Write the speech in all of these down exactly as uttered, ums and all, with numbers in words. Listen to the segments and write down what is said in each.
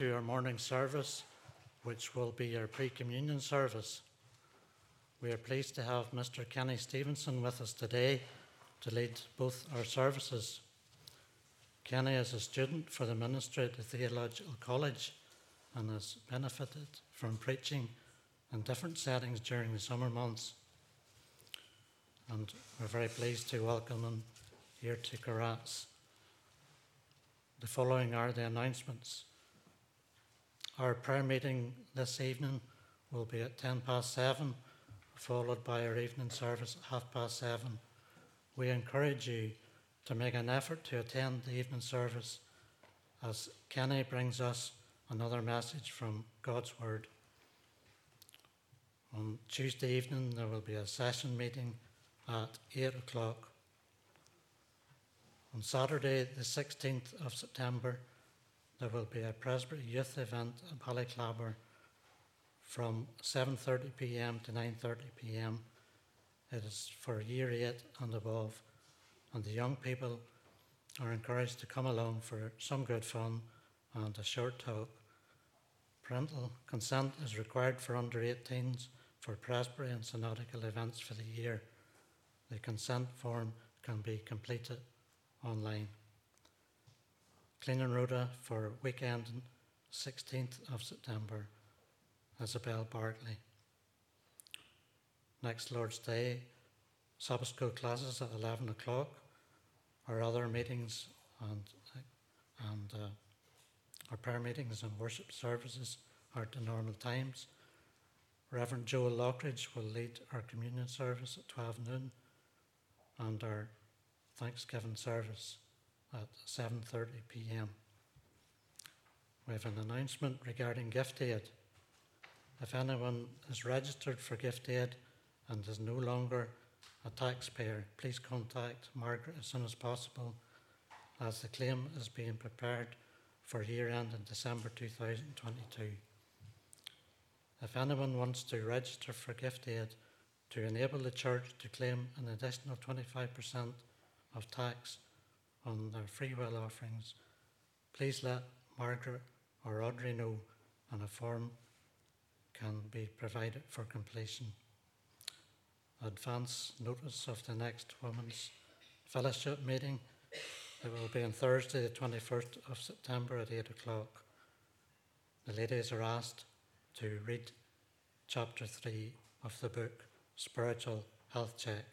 to our morning service, which will be our pre-communion service. We are pleased to have Mister Kenny Stevenson with us today to lead both our services. Kenny is a student for the ministry at the Theological College and has benefited from preaching in different settings during the summer months. And we're very pleased to welcome him here to Carras. The following are the announcements. Our prayer meeting this evening will be at ten past seven, followed by our evening service at half past seven. We encourage you to make an effort to attend the evening service as Kenny brings us another message from God's Word. On Tuesday evening there will be a session meeting at eight o'clock. On Saturday the sixteenth of September there will be a Presbytery Youth event at Ballyclabber from seven thirty p.m. to nine thirty p.m. It is for year eight and above, and the young people are encouraged to come along for some good fun and a short talk. Parental consent is required for under eighteens for Presbytery and synodical events for the year. The consent form can be completed online. Cleaning rota for weekend sixteenth of September, Isabel Bartley. Next Lord's Day, Sabbath school classes at eleven o'clock. Our other meetings and, and uh, our prayer meetings and worship services are at the normal times. Reverend Joel Lockridge will lead our communion service at twelve noon and our Thanksgiving service at seven thirty p.m. We have an announcement regarding gift aid. If anyone is registered for gift aid and is no longer a taxpayer, please contact Margaret as soon as possible, as the claim is being prepared for year end in December two thousand twenty-two. If anyone wants to register for gift aid to enable the church to claim an additional twenty-five percent of tax on their free will offerings, please let Margaret or Audrey know, and a form can be provided for completion. Advance notice of the next Women's Fellowship meeting. It will be on Thursday the twenty-first of September at eight o'clock. The ladies are asked to read chapter three of the book Spiritual Health Check.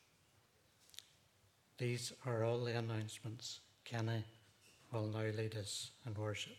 These are all the announcements. Kenny will now lead us in worship.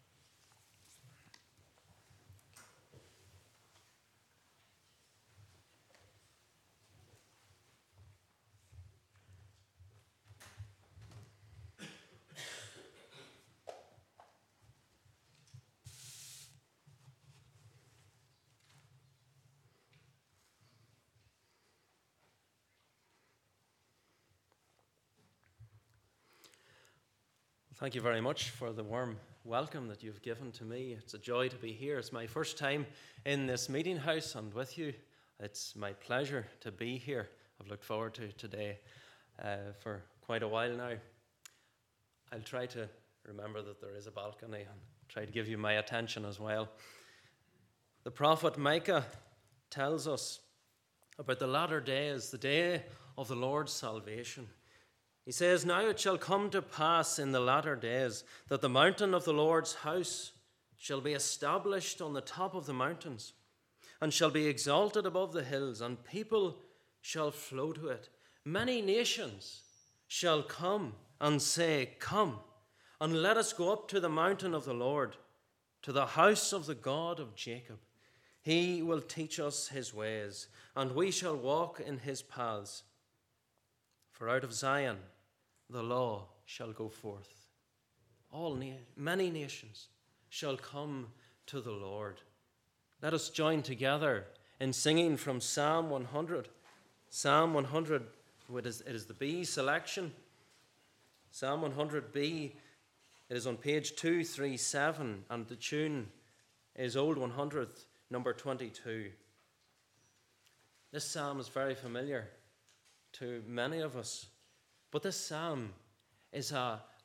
Thank you very much for the warm welcome that you've given to me. It's a joy to be here. It's my first time in this meeting house and with you. It's my pleasure to be here. I've looked forward to today uh, for quite a while now. I'll try to remember that there is a balcony and try to give you my attention as well. The prophet Micah tells us about the latter days, the day of the Lord's salvation. He says, "Now it shall come to pass in the latter days that the mountain of the Lord's house shall be established on the top of the mountains, and shall be exalted above the hills, and people shall flow to it. Many nations shall come and say, 'Come, and let us go up to the mountain of the Lord, to the house of the God of Jacob. He will teach us his ways, and we shall walk in his paths. For out of Zion the law shall go forth. All na- many nations shall come to the Lord.'" Let us join together in singing from Psalm one hundred. Psalm one hundred, it is, it is the B selection. Psalm one hundred B, it is on page two thirty-seven, and the tune is Old one hundredth, number twenty-two. This psalm is very familiar to many of us. But this psalm is a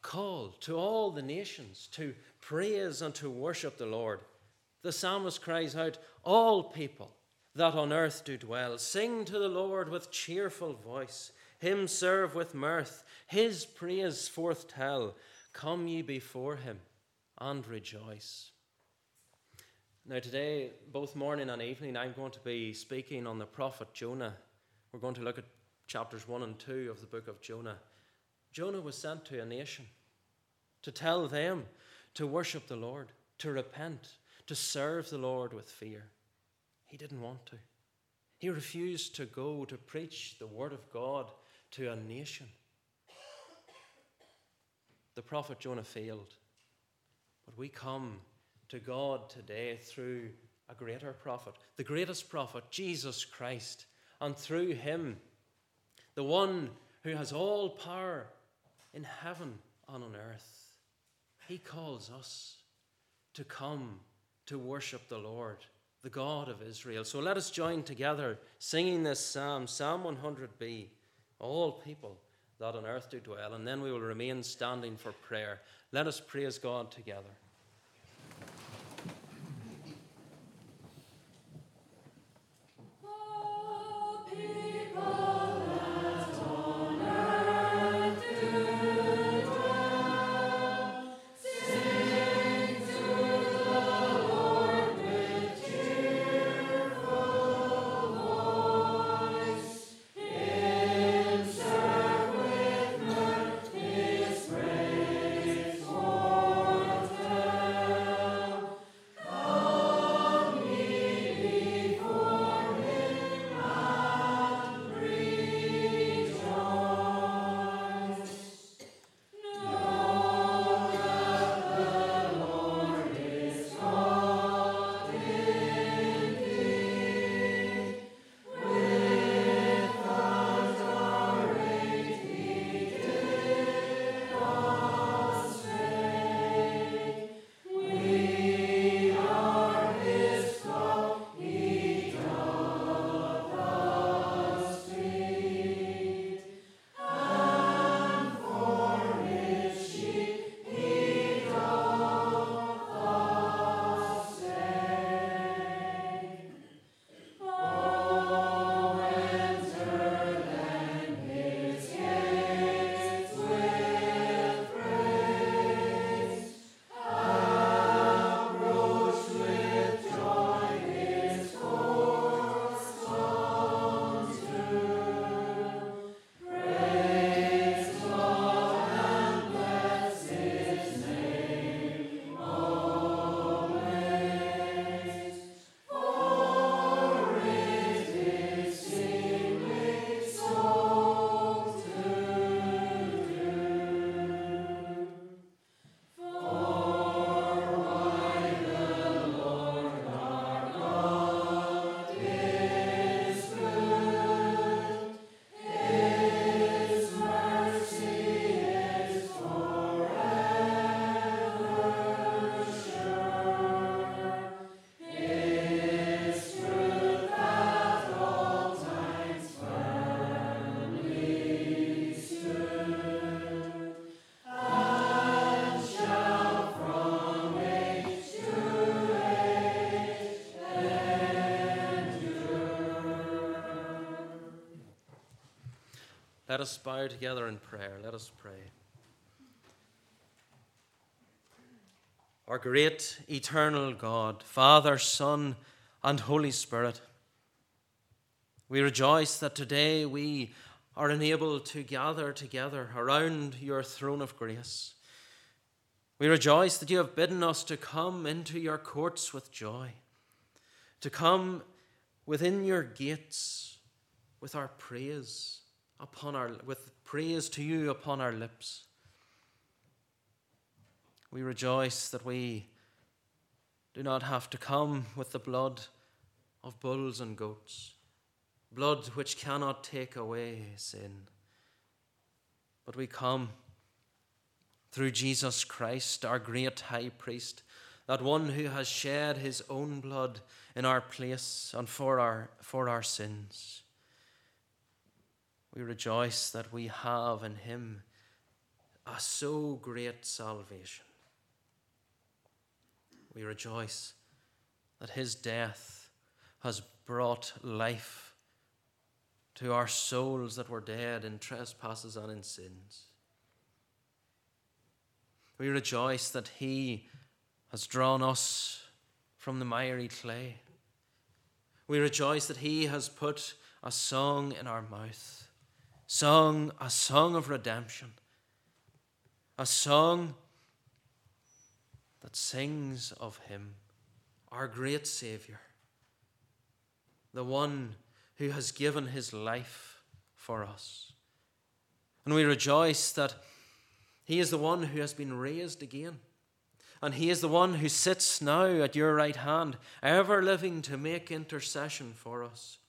call to all the nations to praise and to worship the Lord. The psalmist cries out, all people that on earth do dwell, sing to the Lord with cheerful voice. Him serve with mirth, his praise forth tell. Come ye before him and rejoice. Now today, both morning and evening, I'm going to be speaking on the prophet Jonah. We're going to look at chapters one and two of the book of Jonah. Jonah was sent to a nation to tell them to worship the Lord, to repent, to serve the Lord with fear. He didn't want to. He refused to go to preach the word of God to a nation. The prophet Jonah failed. But we come to God today through a greater prophet, the greatest prophet, Jesus Christ. And through him, the one who has all power in heaven and on earth, he calls us to come to worship the Lord, the God of Israel. So let us join together singing this psalm, Psalm one hundred B, all people that on earth do dwell, and then we will remain standing for prayer. Let us praise God together. Let us bow together in prayer. Let us pray. Our great eternal God, Father, Son, and Holy Spirit, we rejoice that today we are enabled to gather together around your throne of grace. We rejoice that you have bidden us to come into your courts with joy, to come within your gates with our praise upon our with praise to you upon our lips. We rejoice that we do not have to come with the blood of bulls and goats, blood which cannot take away sin, but we come through Jesus Christ, our great high priest, that one who has shed his own blood in our place and for our for our sins. We rejoice that we have in him a so great salvation. We rejoice that his death has brought life to our souls that were dead in trespasses and in sins. We rejoice that he has drawn us from the miry clay. We rejoice that he has put a song in our mouth, song, a song of redemption, a song that sings of him, our great Savior, the one who has given his life for us. And we rejoice that he is the one who has been raised again. And he is the one who sits now at your right hand, ever living to make intercession for us.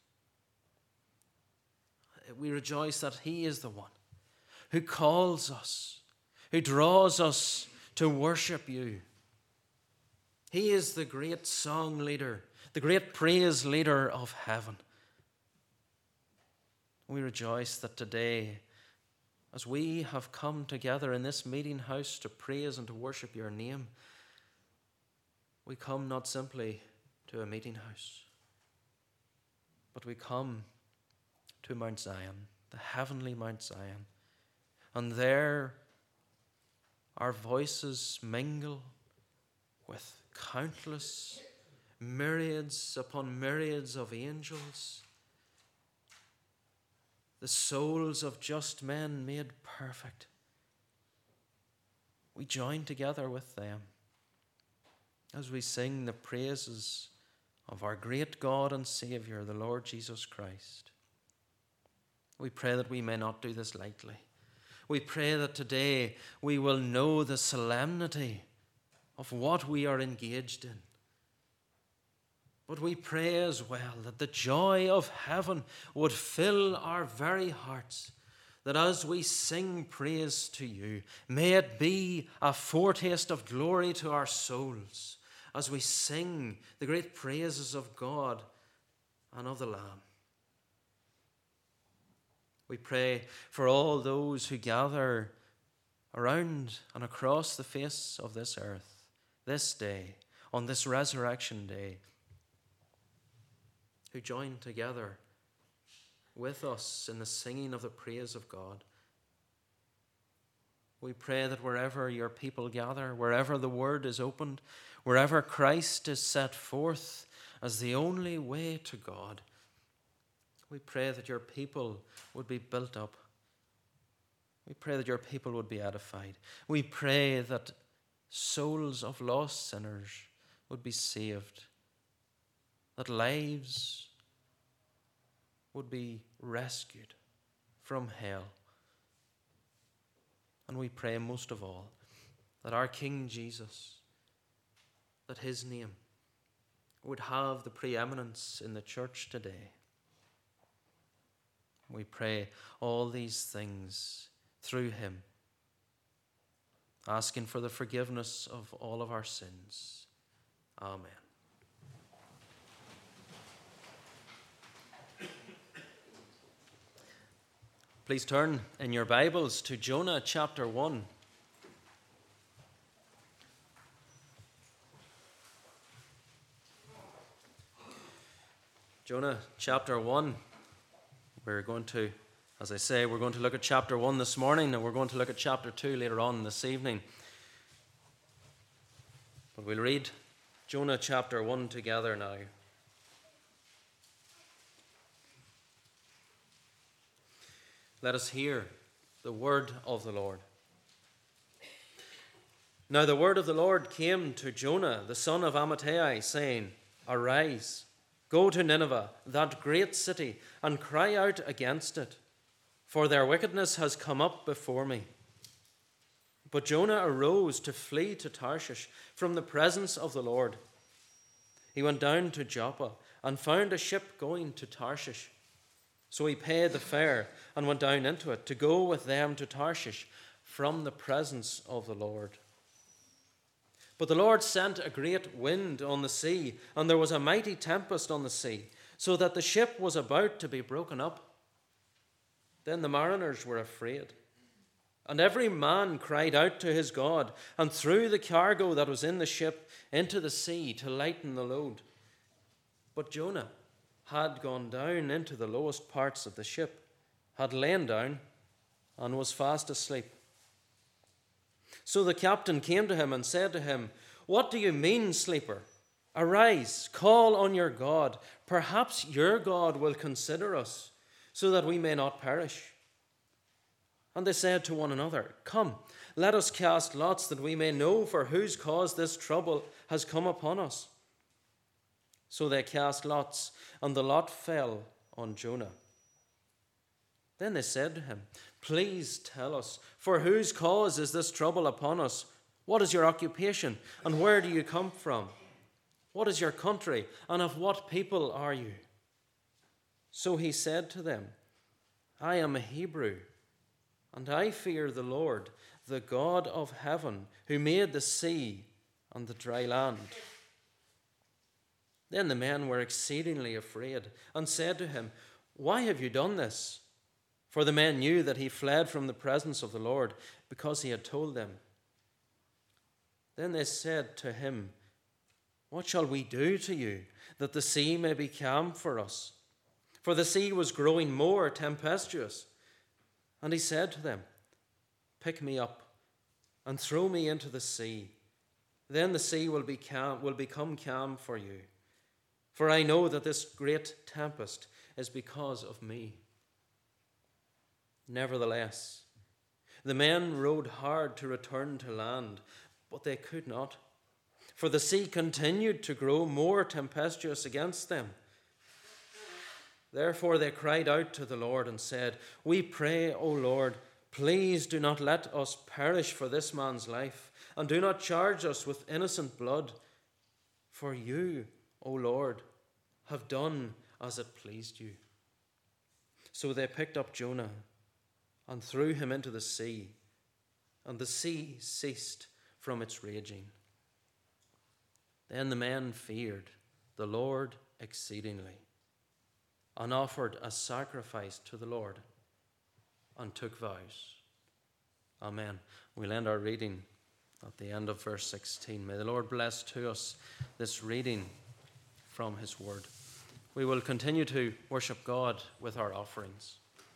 We rejoice that he is the one who calls us, who draws us to worship you. He is the great song leader, the great praise leader of heaven. We rejoice that today, as we have come together in this meeting house to praise and to worship your name, we come not simply to a meeting house, but we come to Mount Zion, the heavenly Mount Zion. And there our voices mingle with countless myriads upon myriads of angels, the souls of just men made perfect. We join together with them as we sing the praises of our great God and Savior, the Lord Jesus Christ. We pray that we may not do this lightly. We pray that today we will know the solemnity of what we are engaged in. But we pray as well that the joy of heaven would fill our very hearts, that as we sing praise to you, may it be a foretaste of glory to our souls as we sing the great praises of God and of the Lamb. We pray for all those who gather around and across the face of this earth this day, on this resurrection day, who join together with us in the singing of the praise of God. We pray that wherever your people gather, wherever the word is opened, wherever Christ is set forth as the only way to God, we pray that your people would be built up. We pray that your people would be edified. We pray that souls of lost sinners would be saved, that lives would be rescued from hell. And we pray most of all that our King Jesus, that his name would have the preeminence in the church today. We pray all these things through him, asking for the forgiveness of all of our sins. Amen. Please turn in your Bibles to Jonah chapter one. Jonah chapter one. We're going to, as I say, we're going to look at chapter one this morning, and we're going to look at chapter two later on this evening. But we'll read Jonah chapter one together now. Let us hear the word of the Lord. Now the word of the Lord came to Jonah, the son of Amittai, saying, Arise, go to Nineveh, that great city, and cry out against it, for their wickedness has come up before me. But Jonah arose to flee to Tarshish from the presence of the Lord. He went down to Joppa and found a ship going to Tarshish. So he paid the fare and went down into it to go with them to Tarshish from the presence of the Lord. But the Lord sent a great wind on the sea, and there was a mighty tempest on the sea, so that the ship was about to be broken up. Then the mariners were afraid, And every man cried out to his God, and threw the cargo that was in the ship into the sea to lighten the load. But Jonah had gone down into the lowest parts of the ship, had lain down, and was fast asleep. So the captain came to him and said to him, "What do you mean, sleeper? Arise, call on your God. Perhaps your God will consider us, so that we may not perish." And they said to one another, "Come, let us cast lots, that we may know for whose cause this trouble has come upon us." So they cast lots, and the lot fell on Jonah. Then they said to him, "Please tell us, for whose cause is this trouble upon us? What is your occupation, and where do you come from? What is your country, and of what people are you?" So he said to them, "I am a Hebrew, and I fear the Lord, the God of heaven, who made the sea and the dry land." Then the men were exceedingly afraid, and said to him, "Why have you done this?" For the men knew that he fled from the presence of the Lord, because he had told them. Then they said to him, "What shall we do to you, that the sea may be calm for us?" For the sea was growing more tempestuous. And he said to them, "Pick me up and throw me into the sea. Then the sea will be calm, will become calm for you. For I know that this great tempest is because of me." Nevertheless, the men rowed hard to return to land, but they could not, for the sea continued to grow more tempestuous against them. Therefore they cried out to the Lord and said, "We pray, O Lord, please do not let us perish for this man's life, and do not charge us with innocent blood. For you, O Lord, have done as it pleased you." So they picked up Jonah and threw him into the sea, and the sea ceased from its raging. Then the men feared the Lord exceedingly, and offered a sacrifice to the Lord, and took vows. Amen. We'll end our reading at the end of verse sixteen. May the Lord bless to us this reading from his word. We will continue to worship God with our offerings.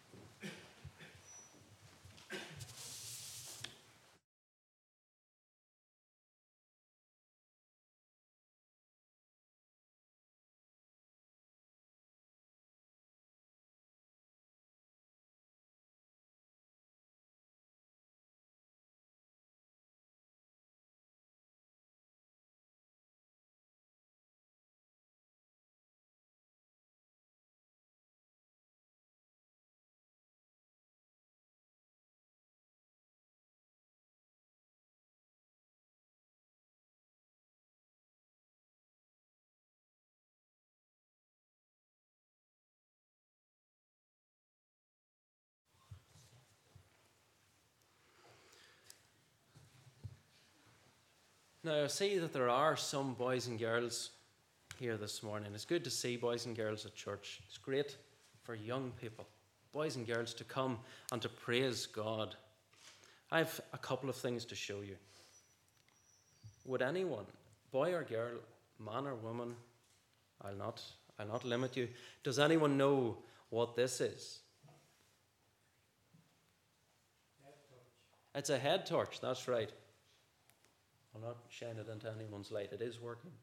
Now, I see that there are some boys and girls here this morning. It's good to see boys and girls at church. It's great for young people, boys and girls, to come and to praise God. I have a couple of things to show you. Would anyone, boy or girl, man or woman, I'll not, I'll not limit you, does anyone know what this is? Head torch. It's a head torch, that's right. I'll not shine it into anyone's light. It is working.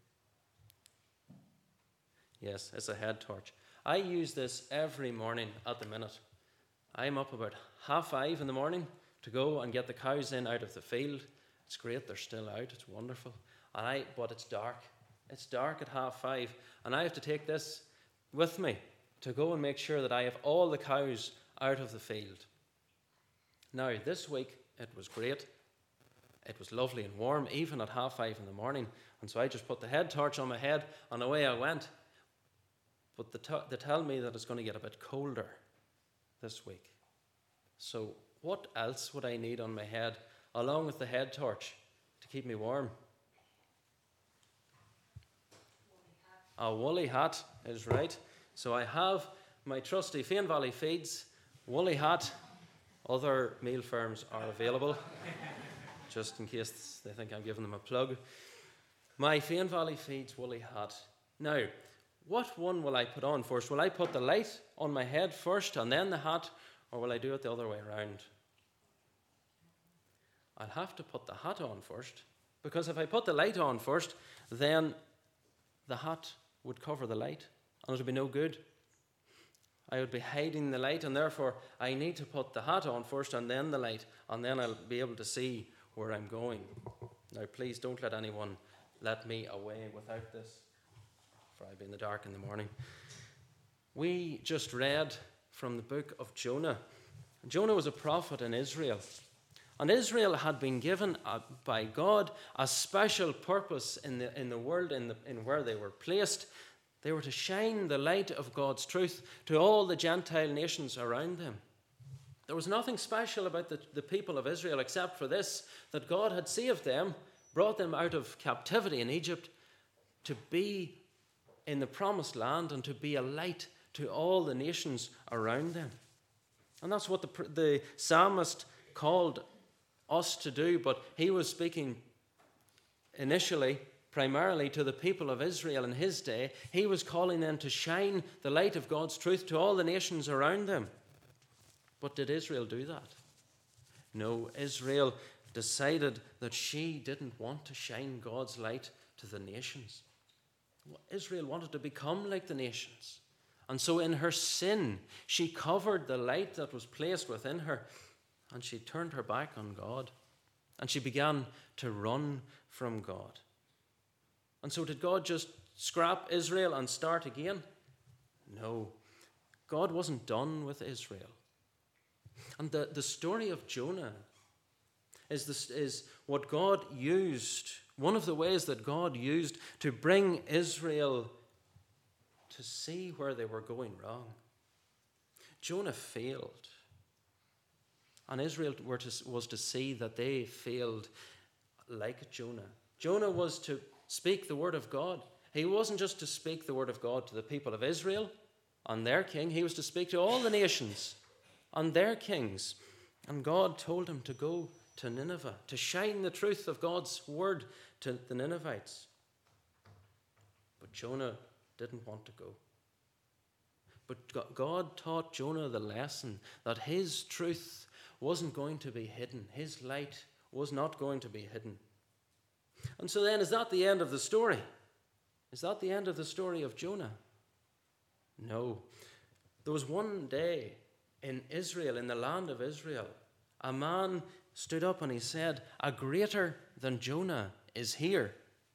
Yes, it's a head torch. I use this every morning at the minute. I'm up about half five in the morning to go and get the cows in out of the field. It's great, they're still out, it's wonderful. And I, but it's dark. It's dark at half five, and I have to take this with me to go and make sure that I have all the cows out of the field. Now, this week it was great. It was lovely and warm, even at half five in the morning. And so I just put the head torch on my head, and away I went. But they, t- they tell me that it's going to get a bit colder this week. So what else would I need on my head, along with the head torch, to keep me warm? A woolly hat is right. So I have my trusty Fane Valley Feeds woolly hat Other meal firms are available, just in case they think I'm giving them a plug. My Fane Valley Feeds woolly hat. Now, what one will I put on first? Will I put the light on my head first and then the hat, or will I do it the other way around? I'll have to put the hat on first, because if I put the light on first, then the hat would cover the light, and it would be no good. I would be hiding the light, and therefore I need to put the hat on first and then the light, and then I'll be able to see where I'm going. Now, please don't let anyone let me away without this, for I'll be in the dark in the morning. We just read from the book of Jonah. Jonah was a prophet in Israel. And Israel had been given uh, by God a special purpose in the, in the world, in, the, in where they were placed. They were to shine the light of God's truth to all the Gentile nations around them. There was nothing special about the, the people of Israel except for this, that God had saved them, brought them out of captivity in Egypt to be in the promised land and to be a light to all the nations around them. And that's what the, the psalmist called us to do, but he was speaking initially, primarily to the people of Israel in his day. He was calling them to shine the light of God's truth to all the nations around them. But did Israel do that? No, Israel decided that she didn't want to shine God's light to the nations. Israel wanted to become like the nations. And so in her sin, she covered the light that was placed within her, and she turned her back on God, and she began to run from God. And so did God just scrap Israel and start again? No. God wasn't done with Israel. And the, the story of Jonah is, this, is what God used, one of the ways that God used to bring Israel to see where they were going wrong. Jonah failed. And Israel were to, was to see that they failed like Jonah. Jonah was to speak the word of God. He wasn't just to speak the word of God to the people of Israel and their king. He was to speak to all the nations and their kings. And God told him to go to Nineveh, to shine the truth of God's word to the Ninevites. But Jonah didn't want to go. But God taught Jonah the lesson that his truth wasn't going to be hidden. His light was not going to be hidden. And so then, is that the end of the story? Is that the end of the story of Jonah? No. There was one day in Israel, in the land of Israel, a man stood up and he said, "A greater than Jonah is here."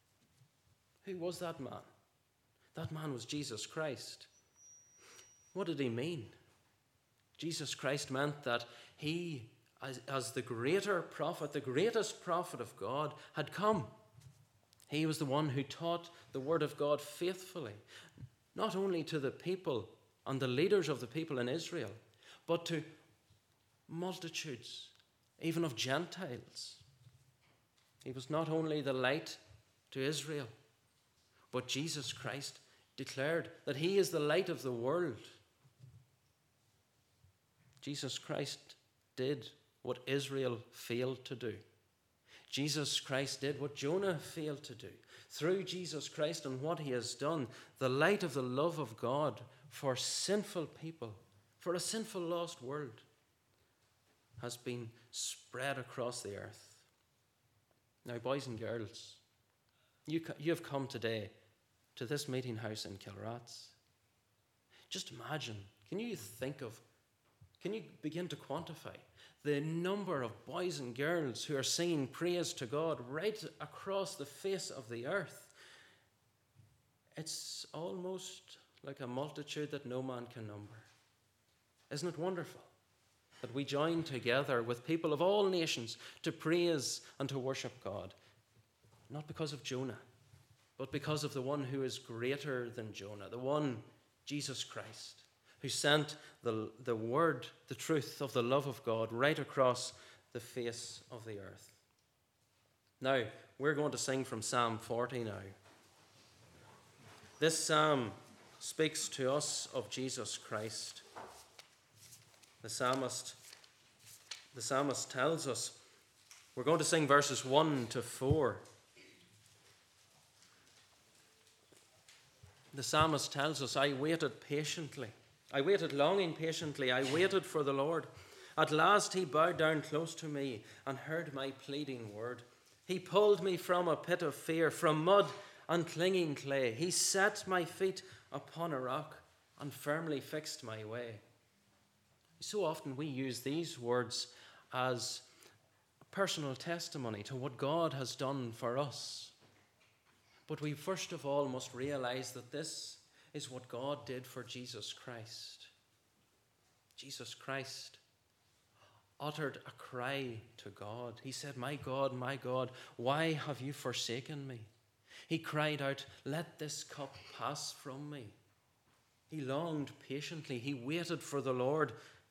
Who was that man? That man was Jesus Christ. What did he mean? Jesus Christ meant that he, as, as the greater prophet, the greatest prophet of God, had come. He was the one who taught the word of God faithfully, not only to the people and the leaders of the people in Israel, but to multitudes, even of Gentiles. He was not only the light to Israel, but Jesus Christ declared that he is the light of the world. Jesus Christ did what Israel failed to do. Jesus Christ did what Jonah failed to do. Through Jesus Christ and what he has done, the light of the love of God for sinful people, for a sinful lost world, has been spread across the earth. Now, boys and girls, you, you have come today to this meeting house in Kilrats. Just imagine, can you think of Can you begin to quantify the number of boys and girls who are singing praise to God right across the face of the earth? It's almost like a multitude that no man can number. Isn't it wonderful that we join together with people of all nations to praise and to worship God? Not because of Jonah, but because of the one who is greater than Jonah, the one, Jesus Christ, who sent the, the word, the truth of the love of God right across the face of the earth. Now, we're going to sing from Psalm forty now. This psalm speaks to us of Jesus Christ. The psalmist the psalmist tells us. We're going to sing verses one to four. The psalmist tells us, I waited patiently. I waited longing patiently. I waited for the Lord. At last he bowed down close to me and heard my pleading word. He pulled me from a pit of fear, from mud and clinging clay. He set my feet upon a rock and firmly fixed my way. So often we use these words as a personal testimony to what God has done for us. But we first of all must realize that this is what God did for Jesus Christ. Jesus Christ uttered a cry to God. He said, my God, my God, why have you forsaken me? He cried out, let this cup pass from me. He longed patiently. He waited for the Lord.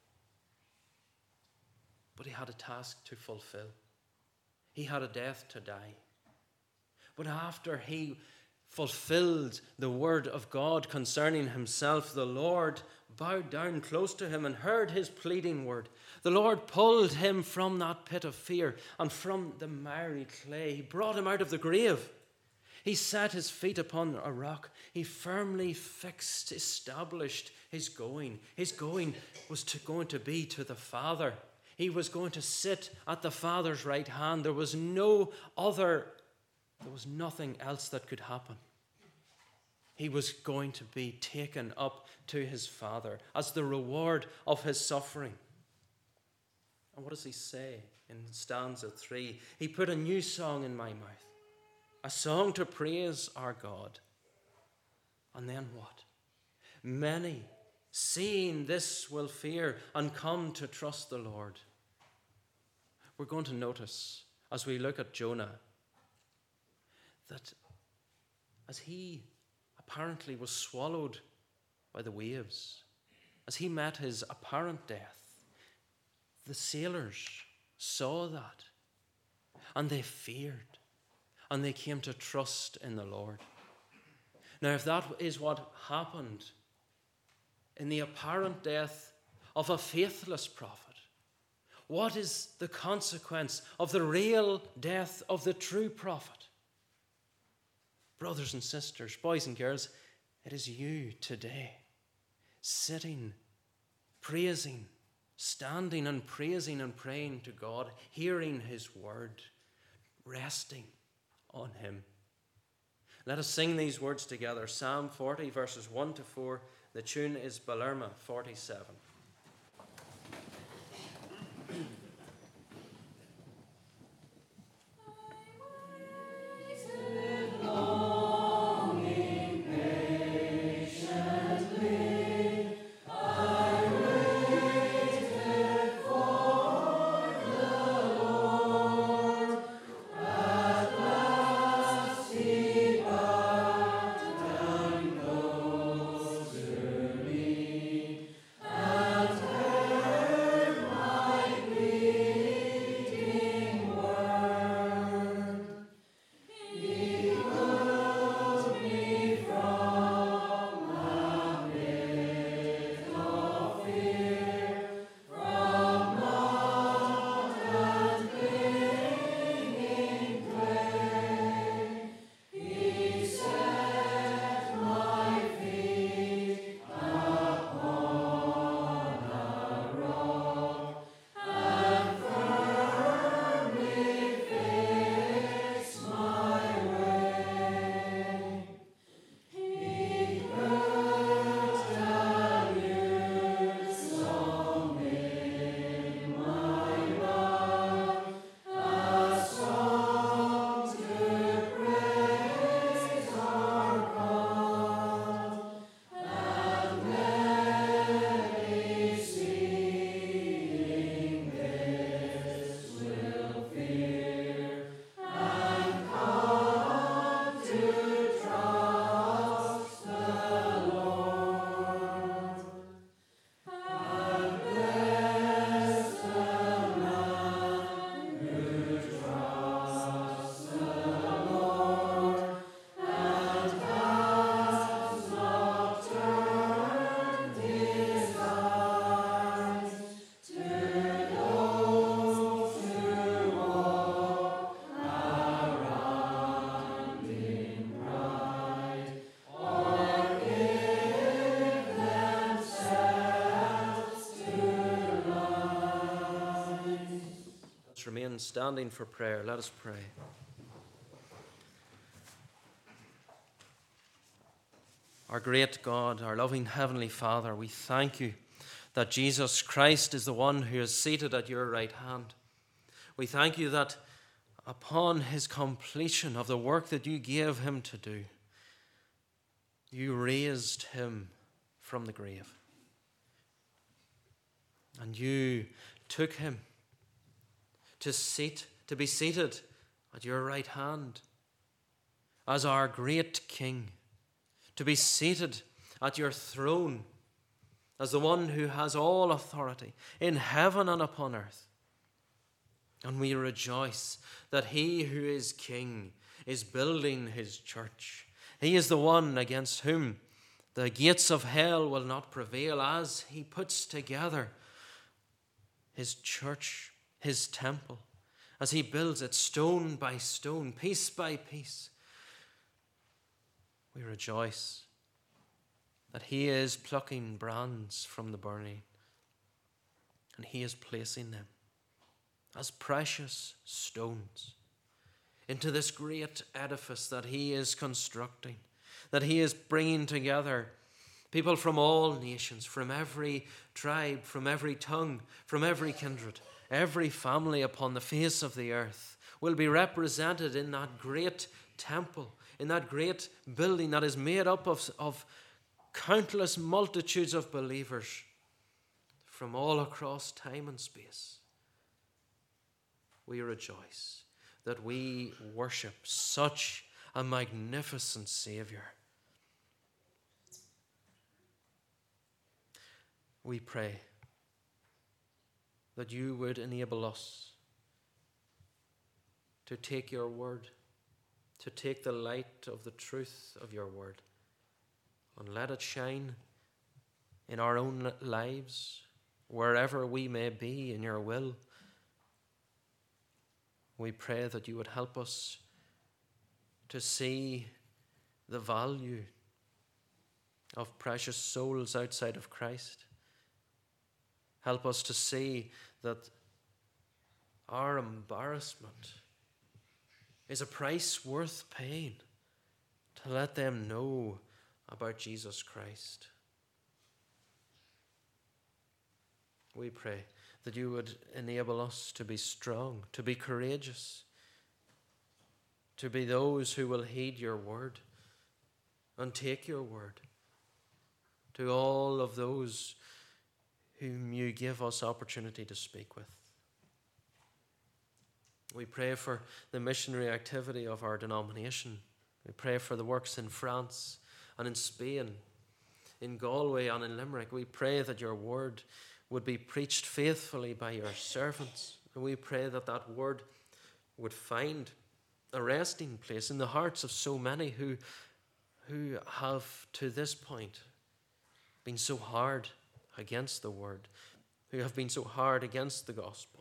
But he had a task to fulfill. He had a death to die. But after he fulfilled the word of God concerning himself, the Lord bowed down close to him and heard his pleading word. The Lord pulled him from that pit of fear and from the miry clay. He brought him out of the grave. He set his feet upon a rock. He firmly fixed, established his going. His going was to, going to be to the Father. He was going to sit at the Father's right hand. There was no other, there was nothing else that could happen. He was going to be taken up to his Father as the reward of his suffering. And what does he say in stanza three? He put a new song in my mouth, a song to praise our God. And then what? Many, seeing this, will fear and come to trust the Lord. We're going to notice as we look at Jonah that as he apparently was swallowed by the waves, as he met his apparent death, the sailors saw that and they feared and they came to trust in the Lord. Now, if that is what happened in the apparent death of a faithless prophet, what is the consequence of the real death of the true prophet? Brothers and sisters, boys and girls, it is you today, sitting, praising, standing and praising and praying to God, hearing his word, resting on him. Let us sing these words together. Psalm forty, verses one to four. The tune is Balerma forty-seven. I again standing for prayer. Let us pray. Our great God, our loving Heavenly Father, we thank you that Jesus Christ is the one who is seated at your right hand. We thank you that upon his completion of the work that you gave him to do, you raised him from the grave. And you took him to seat, to be seated at your right hand as our great King, to be seated at your throne as the one who has all authority in heaven and upon earth. And we rejoice that he who is King is building his church. He is the one against whom the gates of hell will not prevail as he puts together his church, his temple, as he builds it stone by stone, piece by piece. We rejoice that he is plucking brands from the burning, and he is placing them as precious stones into this great edifice that he is constructing, that he is bringing together people from all nations, from every tribe, from every tongue, from every kindred. Every family upon the face of the earth will be represented in that great temple, in that great building that is made up of, of countless multitudes of believers from all across time and space. We rejoice that we worship such a magnificent Savior. We pray that you would enable us to take your word, to take the light of the truth of your word, and let it shine in our own lives, wherever we may be in your will. We pray that you would help us to see the value of precious souls outside of Christ. Help us to see that our embarrassment is a price worth paying to let them know about Jesus Christ. We pray that you would enable us to be strong, to be courageous, to be those who will heed your word and take your word to all of those whom you give us opportunity to speak with. We pray for the missionary activity of our denomination. We pray for the works in France and in Spain, in Galway and in Limerick. We pray that your word would be preached faithfully by your servants. And we pray that that word would find a resting place in the hearts of so many who, who have to this point been so hard against the word, who have been so hard against the gospel.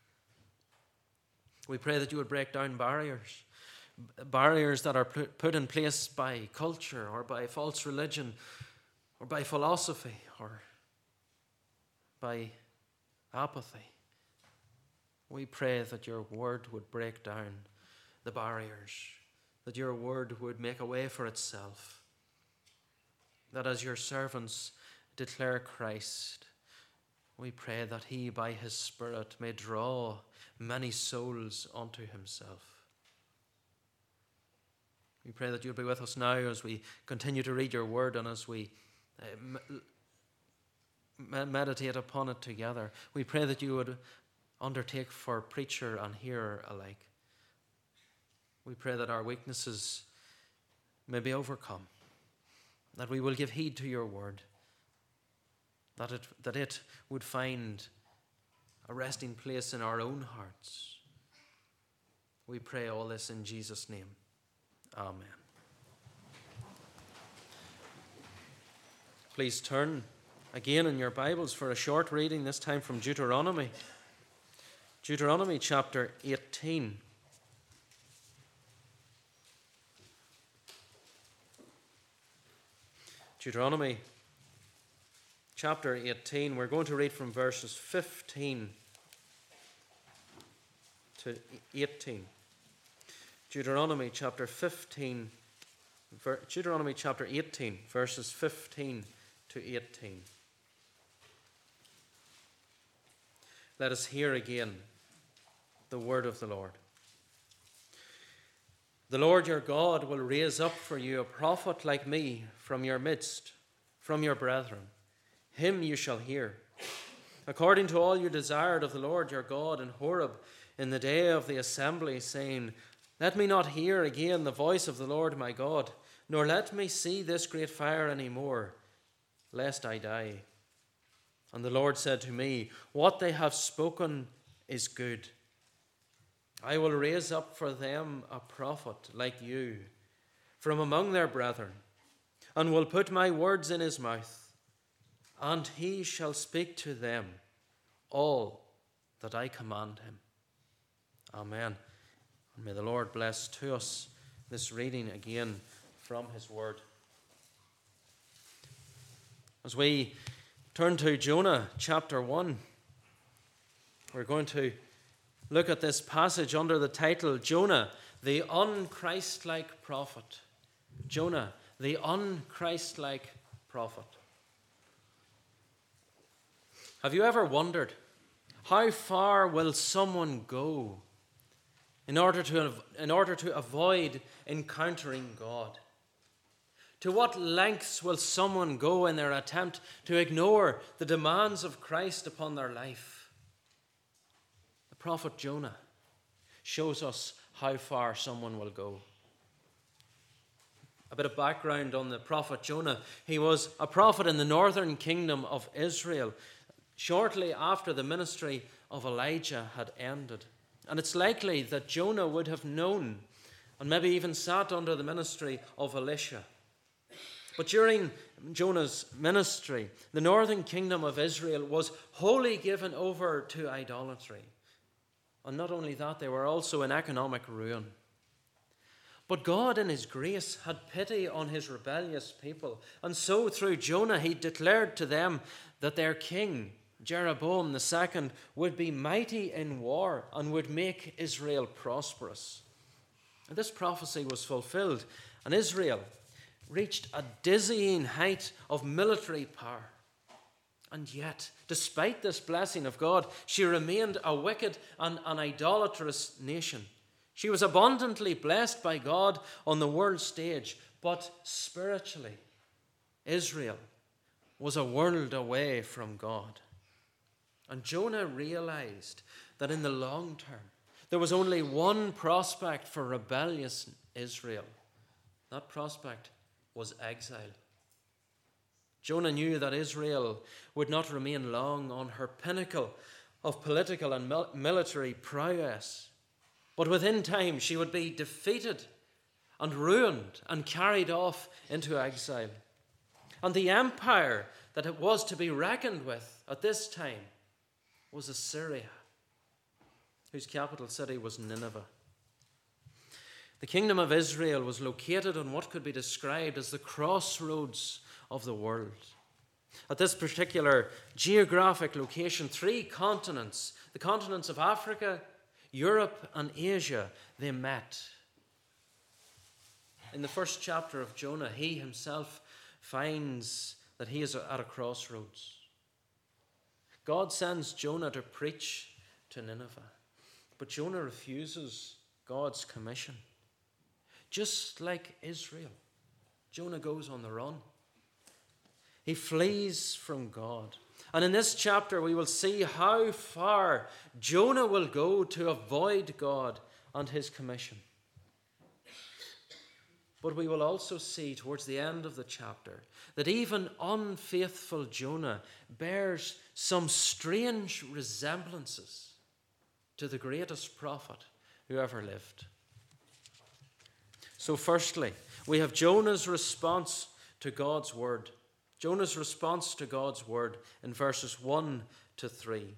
We pray that you would break down barriers, barriers that are put in place by culture or by false religion or by philosophy or by apathy. We pray that your word would break down the barriers, that your word would make a way for itself, that as your servants declare Christ, we pray that he by his Spirit may draw many souls unto himself. We pray that you'll be with us now as we continue to read your word and as we uh, me- meditate upon it together. We pray that you would undertake for preacher and hearer alike. We pray that our weaknesses may be overcome, that we will give heed to your word, that it, that it would find a resting place in our own hearts. We pray all this in Jesus' name. Amen. Please turn again in your Bibles for a short reading, this time from Deuteronomy. Deuteronomy chapter eighteen. Deuteronomy chapter eighteen. We're going to read from verses fifteen to eighteen. Deuteronomy chapter fifteen, Deuteronomy chapter eighteen, verses fifteen to eighteen. Let us hear again the word of the Lord. The Lord your God will raise up for you a prophet like me from your midst, from your brethren. Him you shall hear, according to all you desired of the Lord your God in Horeb in the day of the assembly, saying, let me not hear again the voice of the Lord my God, nor let me see this great fire any more, lest I die. And the Lord said to me, what they have spoken is good. I will raise up for them a prophet like you from among their brethren, and will put my words in his mouth, and he shall speak to them all that I command him. Amen. And may the Lord bless to us this reading again from his word. As we turn to Jonah chapter one, we're going to look at this passage under the title, Jonah, the unchristlike prophet. Jonah, the unchristlike prophet. Have you ever wondered, how far will someone go in order to, in order to avoid encountering God? To what lengths will someone go in their attempt to ignore the demands of Christ upon their life? The prophet Jonah shows us how far someone will go. A bit of background on the prophet Jonah. He was a prophet in the northern kingdom of Israel shortly after the ministry of Elijah had ended. And it's likely that Jonah would have known and maybe even sat under the ministry of Elisha. But during Jonah's ministry, the northern kingdom of Israel was wholly given over to idolatry. And not only that, they were also in economic ruin. But God in his grace had pity on his rebellious people. And so through Jonah he declared to them that their king, Jeroboam the second, would be mighty in war and would make Israel prosperous. And this prophecy was fulfilled, and Israel reached a dizzying height of military power. And yet, despite this blessing of God, she remained a wicked and an idolatrous nation. She was abundantly blessed by God on the world stage, but spiritually, Israel was a world away from God. And Jonah realized that in the long term, there was only one prospect for rebellious Israel. That prospect was exile. Jonah knew that Israel would not remain long on her pinnacle of political and mil- military prowess, but within time she would be defeated and ruined and carried off into exile. And the empire that it was to be reckoned with at this time was Assyria, whose capital city was Nineveh. The kingdom of Israel was located on what could be described as the crossroads of the world. At this particular geographic location, three continents, the continents of Africa, Europe, and Asia, they met. In the first chapter of Jonah, he himself finds that he is at a crossroads. God sends Jonah to preach to Nineveh, but Jonah refuses God's commission. Just like Israel, Jonah goes on the run. He flees from God. And in this chapter, we will see how far Jonah will go to avoid God and his commission. But we will also see towards the end of the chapter that even unfaithful Jonah bears some strange resemblances to the greatest prophet who ever lived. So firstly, we have Jonah's response to God's word. Jonah's response to God's word in verses one to three.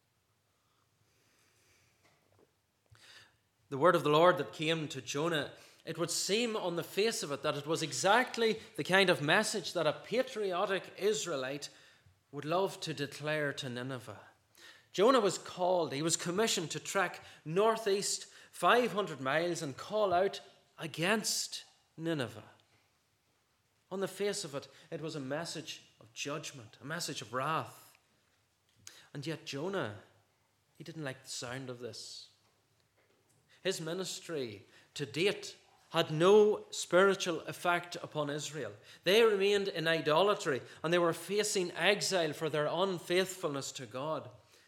The word of the Lord that came to Jonah, it would seem on the face of it that it was exactly the kind of message that a patriotic Israelite would love to declare to Nineveh. Jonah was called, he was commissioned to trek northeast five hundred miles and call out against Nineveh. On the face of it, it was a message of judgment, a message of wrath. And yet Jonah, he didn't like the sound of this. His ministry to date had no spiritual effect upon Israel. They remained in idolatry and they were facing exile for their unfaithfulness to God.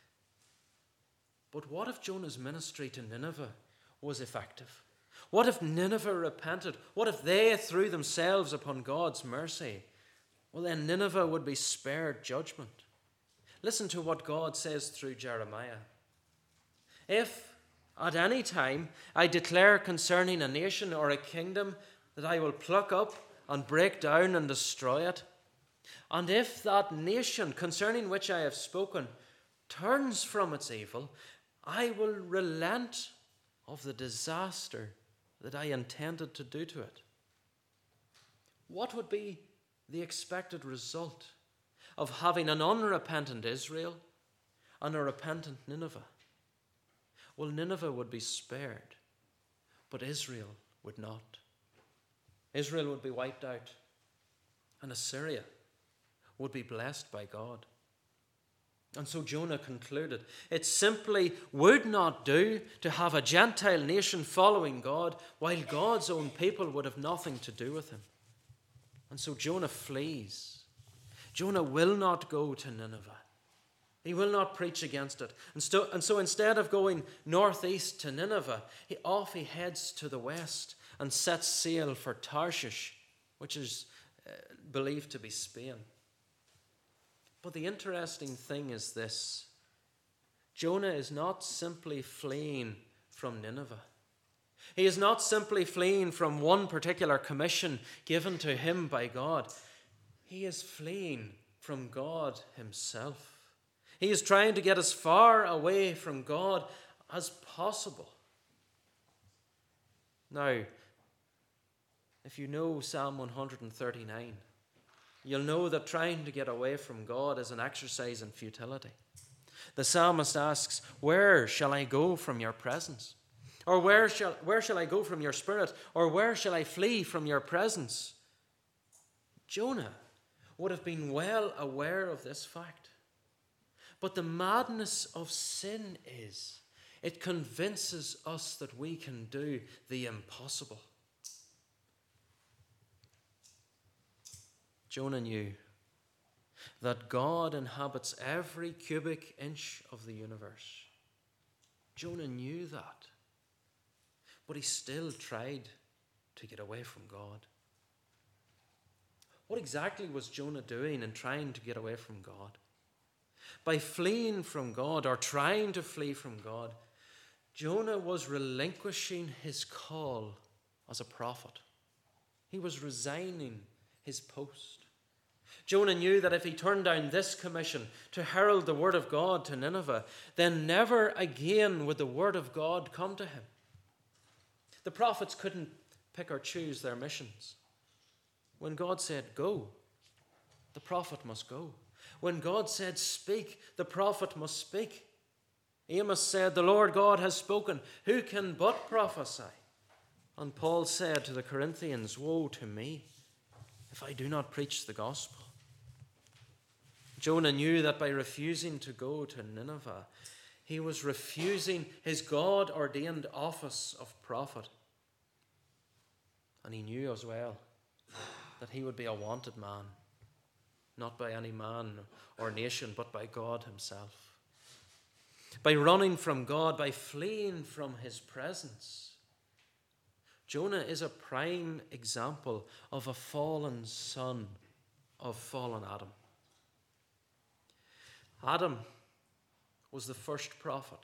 But what if Jonah's ministry to Nineveh was effective? What if Nineveh repented? What if they threw themselves upon God's mercy? Well, then Nineveh would be spared judgment. Listen to what God says through Jeremiah. If at any time I declare concerning a nation or a kingdom that I will pluck up and break down and destroy it, and if that nation concerning which I have spoken turns from its evil, I will relent of the disaster that I intended to do to it. What would be the expected result of having an unrepentant Israel and a repentant Nineveh? Well, Nineveh would be spared, but Israel would not. Israel would be wiped out, and Assyria would be blessed by God. And so Jonah concluded, it simply would not do to have a Gentile nation following God while God's own people would have nothing to do with him. And so Jonah flees. Jonah will not go to Nineveh. He will not preach against it. And, sto- and so instead of going northeast to Nineveh, he off he heads to the west and sets sail for Tarshish, which is uh, believed to be Spain. But the interesting thing is this. Jonah is not simply fleeing from Nineveh. He is not simply fleeing from one particular commission given to him by God. He is fleeing from God himself. He is trying to get as far away from God as possible. Now, if you know Psalm one thirty-nine, you'll know that trying to get away from God is an exercise in futility. The psalmist asks, where shall I go from your presence? Or where shall, where shall I go from your spirit? Or where shall I flee from your presence? Jonah would have been well aware of this fact. But the madness of sin is, it convinces us that we can do the impossible. Jonah knew that God inhabits every cubic inch of the universe. Jonah knew that. But he still tried to get away from God. What exactly was Jonah doing in trying to get away from God? By fleeing from God or trying to flee from God, Jonah was relinquishing his call as a prophet. He was resigning his post. Jonah knew that if he turned down this commission to herald the word of God to Nineveh, then never again would the word of God come to him. The prophets couldn't pick or choose their missions. When God said go, the prophet must go. When God said speak, the prophet must speak. Amos said, the Lord God has spoken, who can but prophesy? And Paul said to the Corinthians, woe to me if I do not preach the gospel. Jonah knew that by refusing to go to Nineveh, he was refusing his God-ordained office of prophet. And he knew as well that he would be a wanted man, not by any man or nation, but by God himself. By running from God, by fleeing from his presence, Jonah is a prime example of a fallen son of fallen Adam. Adam was the first prophet.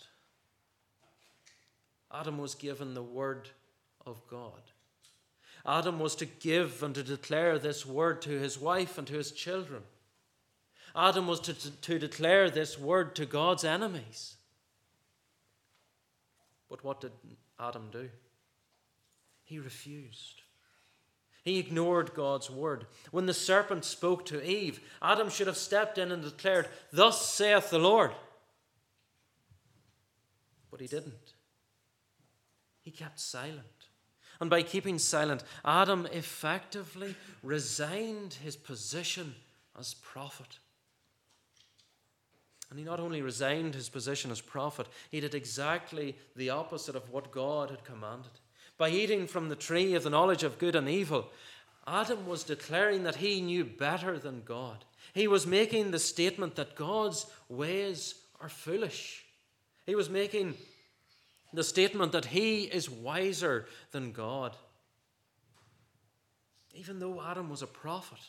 Adam was given the word of God. Adam was to give and to declare this word to his wife and to his children. Adam was to, to, to declare this word to God's enemies. But what did Adam do? He refused. He ignored God's word. When the serpent spoke to Eve, Adam should have stepped in and declared, thus saith the Lord. But he didn't. He kept silent. And by keeping silent, Adam effectively resigned his position as prophet. And he not only resigned his position as prophet, he did exactly the opposite of what God had commanded. By eating from the tree of the knowledge of good and evil, Adam was declaring that he knew better than God. He was making the statement that God's ways are foolish. He was making the statement that he is wiser than God. Even though Adam was a prophet,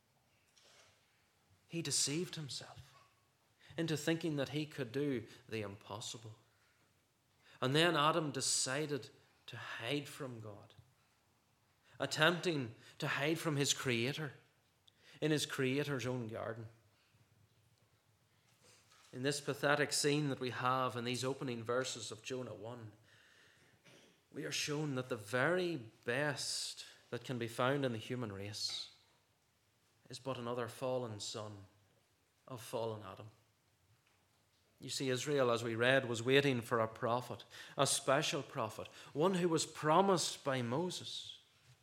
he deceived himself into thinking that he could do the impossible. And then Adam decided to hide from God, attempting to hide from his Creator in his Creator's own garden. In this pathetic scene that we have in these opening verses of Jonah one, we are shown that the very best that can be found in the human race is but another fallen son of fallen Adam. You see, Israel, as we read, was waiting for a prophet, a special prophet, one who was promised by Moses.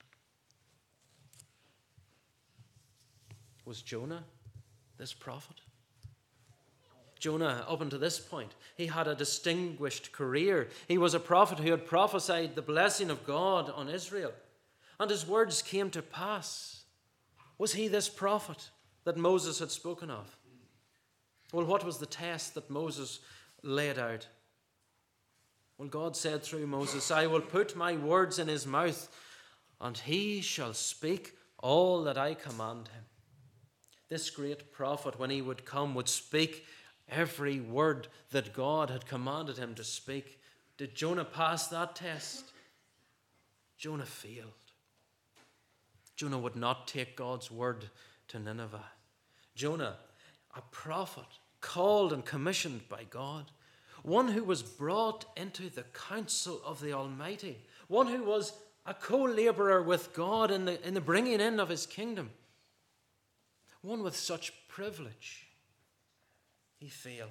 Was Jonah this prophet? Jonah, up until this point, he had a distinguished career. He was a prophet who had prophesied the blessing of God on Israel, and his words came to pass. Was he this prophet that Moses had spoken of? Well, what was the test that Moses laid out? Well, God said through Moses, I will put my words in his mouth, and he shall speak all that I command him. This great prophet, when he would come, would speak every word that God had commanded him to speak. Did Jonah pass that test? Jonah failed. Jonah would not take God's word to Nineveh. Jonah, a prophet, called and commissioned by God, one who was brought into the counsel of the Almighty, one who was a co-laborer with God in the, in the bringing in of his kingdom, one with such privilege. He failed.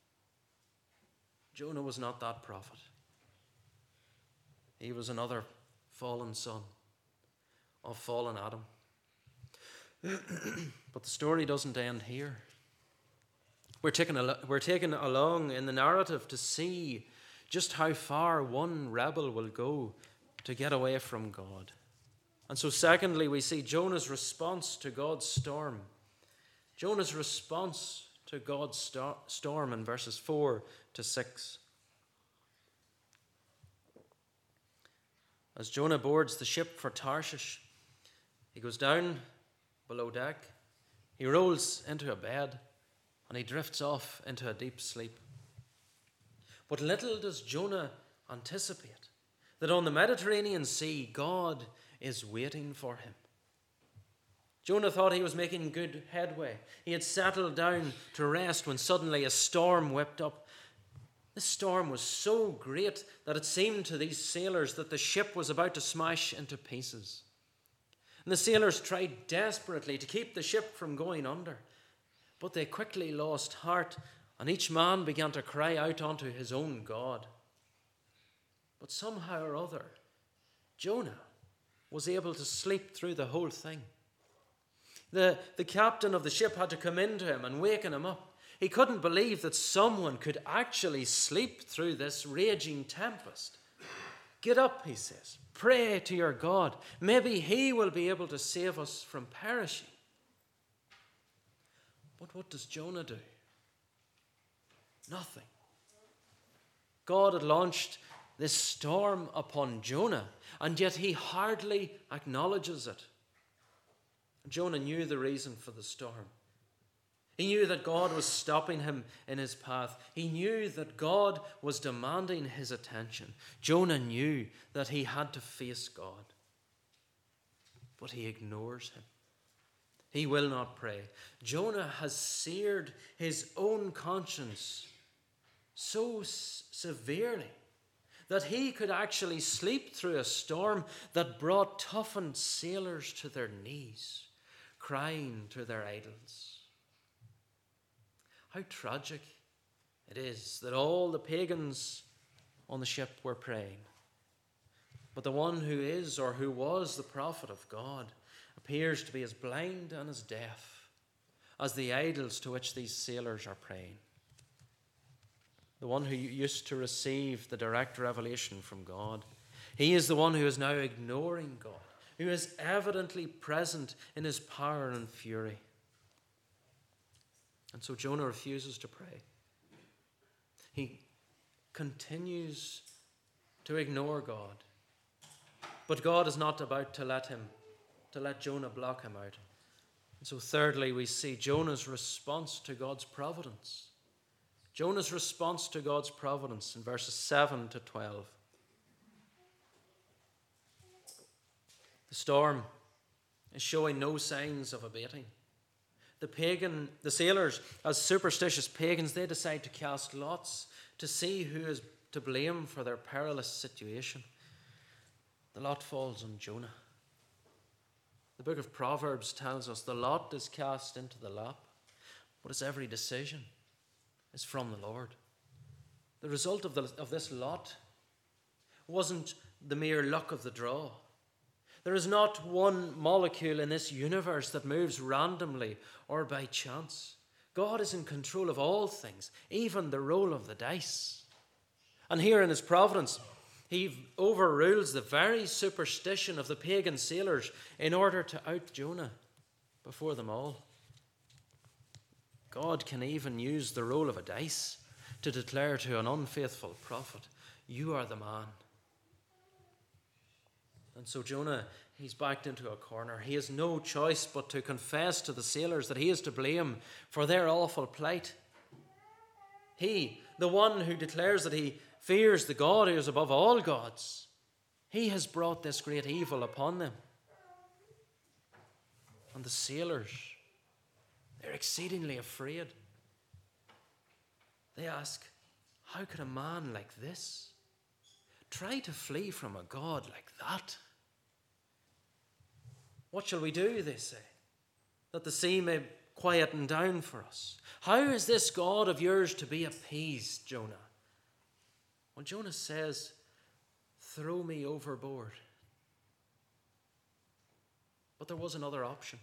Jonah was not that prophet. He was another fallen son of fallen Adam. But the story doesn't end here. We're taken, al- we're taken along in the narrative to see just how far one rebel will go to get away from God. And so secondly, we see Jonah's response to God's storm. Jonah's response to God's star- storm in verses four to six. As Jonah boards the ship for Tarshish, he goes down below deck, he rolls into a bed, and he drifts off into a deep sleep. But little does Jonah anticipate that on the Mediterranean Sea, God is waiting for him. Jonah thought he was making good headway. He had settled down to rest when suddenly a storm whipped up. This storm was so great that it seemed to these sailors that the ship was about to smash into pieces. And the sailors tried desperately to keep the ship from going under, but they quickly lost heart, and each man began to cry out unto his own God. But somehow or other, Jonah was able to sleep through the whole thing. The, the captain of the ship had to come into him and waken him up. He couldn't believe that someone could actually sleep through this raging tempest. Get up, he says. Pray to your God. Maybe he will be able to save us from perishing. But what does Jonah do? Nothing. God had launched this storm upon Jonah, and yet he hardly acknowledges it. Jonah knew the reason for the storm. He knew that God was stopping him in his path. He knew that God was demanding his attention. Jonah knew that he had to face God. But he ignores him. He will not pray. Jonah has seared his own conscience so s- severely that he could actually sleep through a storm that brought toughened sailors to their knees, crying to their idols. How tragic it is that all the pagans on the ship were praying. But the one who is or who was the prophet of God appears to be as blind and as deaf as the idols to which these sailors are praying. The one who used to receive the direct revelation from God, he is the one who is now ignoring God, who is evidently present in his power and fury. And so Jonah refuses to pray. He continues to ignore God. But God is not about to let him, to let Jonah block him out. And so thirdly, we see Jonah's response to God's providence. Jonah's response to God's providence in verses seven to twelve. The storm is showing no signs of abating. The pagan, the sailors, as superstitious pagans, they decide to cast lots to see who is to blame for their perilous situation. The lot falls on Jonah. The book of Proverbs tells us the lot is cast into the lap, but its every decision is from the Lord. The result of, the, of this lot wasn't the mere luck of the draw. There is not one molecule in this universe that moves randomly or by chance. God is in control of all things, even the roll of the dice. And here in his providence, he overrules the very superstition of the pagan sailors in order to out Jonah before them all. God can even use the roll of a dice to declare to an unfaithful prophet, "You are the man." And so Jonah, he's backed into a corner. He has no choice but to confess to the sailors that he is to blame for their awful plight. He, the one who declares that he fears the God who is above all gods, he has brought this great evil upon them. And the sailors, they're exceedingly afraid. They ask, how could a man like this try to flee from a God like that? What shall we do, they say, that the sea may quieten down for us? How is this God of yours to be appeased, Jonah? Well, Jonah says, throw me overboard. But there was another option.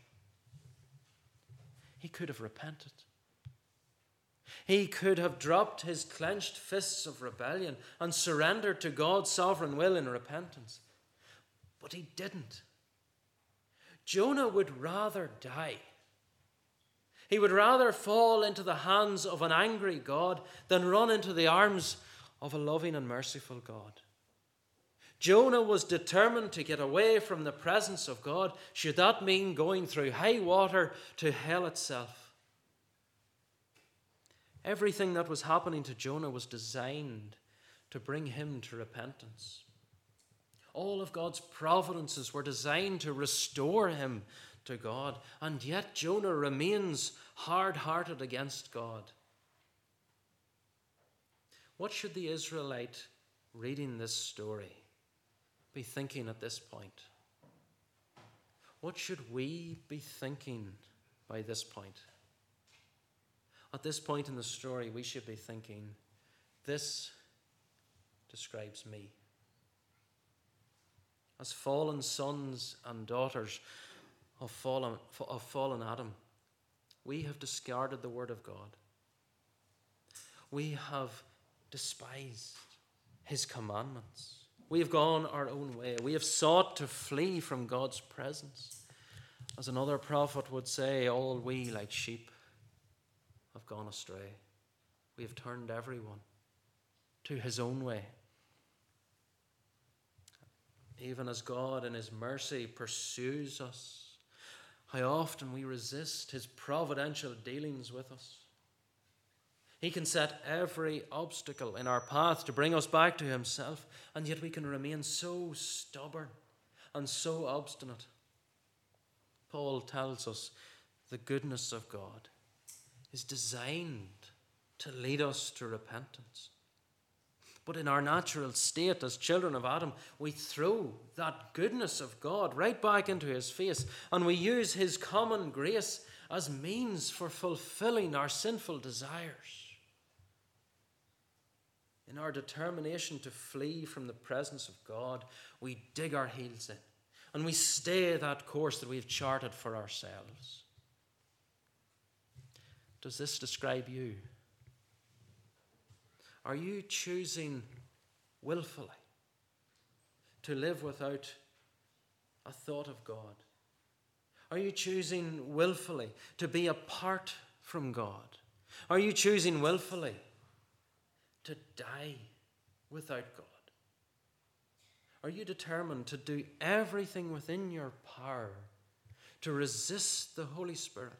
He could have repented. He could have dropped his clenched fists of rebellion and surrendered to God's sovereign will in repentance. But he didn't. Jonah would rather die. He would rather fall into the hands of an angry God than run into the arms of a loving and merciful God. Jonah was determined to get away from the presence of God, should that mean going through high water to hell itself. Everything that was happening to Jonah was designed to bring him to repentance. All of God's providences were designed to restore him to God, and yet Jonah remains hard-hearted against God. What should the Israelite reading this story be thinking at this point? What should we be thinking by this point? At this point in the story, we should be thinking, this describes me. As fallen sons and daughters of fallen, of fallen Adam, we have discarded the word of God. We have despised his commandments. We have gone our own way. We have sought to flee from God's presence. As another prophet would say, all we like sheep have gone astray. We have turned everyone to his own way. Even as God in his mercy pursues us, how often we resist his providential dealings with us. He can set every obstacle in our path to bring us back to himself, and yet we can remain so stubborn and so obstinate. Paul tells us the goodness of God is designed to lead us to repentance. But in our natural state as children of Adam, we throw that goodness of God right back into his face, and we use his common grace as means for fulfilling our sinful desires. in our determination to flee from the presence of God, we dig our heels in and we stay that course that we've charted for ourselves. Does this describe you? Are you choosing willfully to live without a thought of God? Are you choosing willfully to be apart from God? Are you choosing willfully to die without God? Are you determined to do everything within your power to resist the Holy Spirit?